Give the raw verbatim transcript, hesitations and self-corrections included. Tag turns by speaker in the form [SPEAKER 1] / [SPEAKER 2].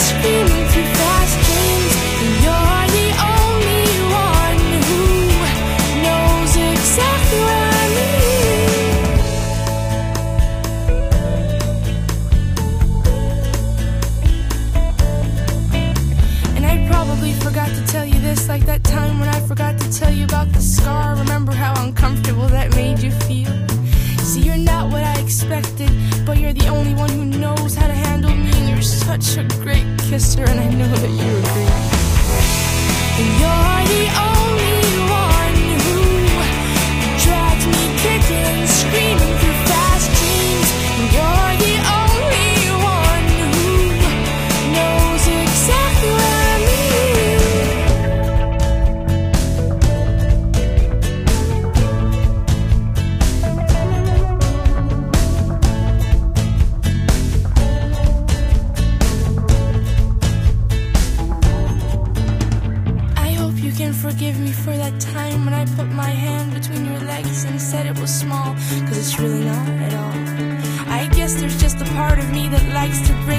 [SPEAKER 1] screaming through fast dreams. And you're the only one who knows exactly what I mean. And I probably forgot to tell you this, like that time when I forgot to tell you about the scar. Remember how uncomfortable that made you feel? See, you're not what I expected, but you're the only one who knows how to handle me. And you're such a great kisser, and I know that you agree. And you're the only one who drags me kicking and screaming through fast dreams. And you're the only one who knows exactly what I mean. Forgive me for that time when I put my hand between your legs and said it was small, cause it's really not at all. I guess there's just a part of me that likes to bring